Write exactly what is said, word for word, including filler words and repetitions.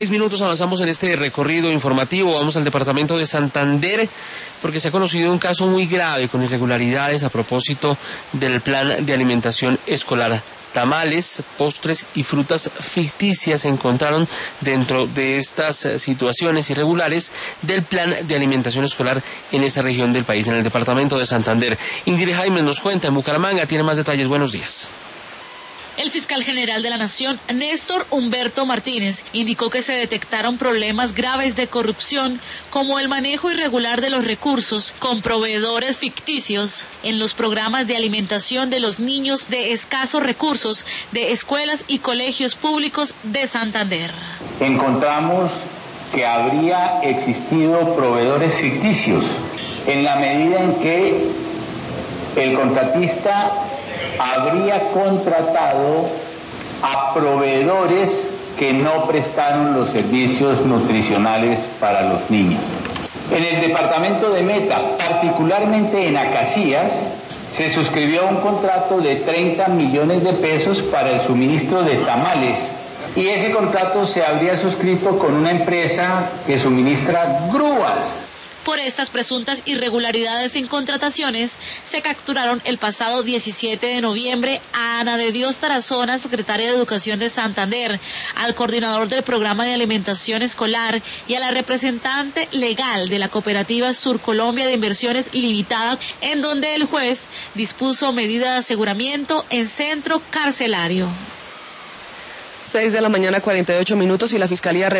Seis minutos avanzamos en este recorrido informativo. Vamos al departamento de Santander porque se ha conocido un caso muy grave con irregularidades a propósito del plan de alimentación escolar. Tamales, postres y frutas ficticias se encontraron dentro de estas situaciones irregulares del plan de alimentación escolar en esa región del país, en el departamento de Santander. Ingrid Jaime nos cuenta en Bucaramanga, tiene más detalles. Buenos días. El fiscal general de la Nación, Néstor Humberto Martínez, indicó que se detectaron problemas graves de corrupción, como el manejo irregular de los recursos con proveedores ficticios en los programas de alimentación de los niños de escasos recursos de escuelas y colegios públicos de Santander. Encontramos que habría existido proveedores ficticios en la medida en que el contratista habría contratado a proveedores que no prestaron los servicios nutricionales para los niños. En el departamento de Meta, particularmente en Acacías, se suscribió un contrato de treinta millones de pesos para el suministro de tamales, y ese contrato se habría suscrito con una empresa que suministra grúas. Por estas presuntas irregularidades en contrataciones, se capturaron el pasado diecisiete de noviembre a Ana de Dios Tarazona, secretaria de Educación de Santander, al coordinador del programa de alimentación escolar y a la representante legal de la cooperativa Surcolombia de Inversiones Limitada, en donde el juez dispuso medida de aseguramiento en centro carcelario. Seis de la mañana, cuarenta y ocho minutos, y la Fiscalía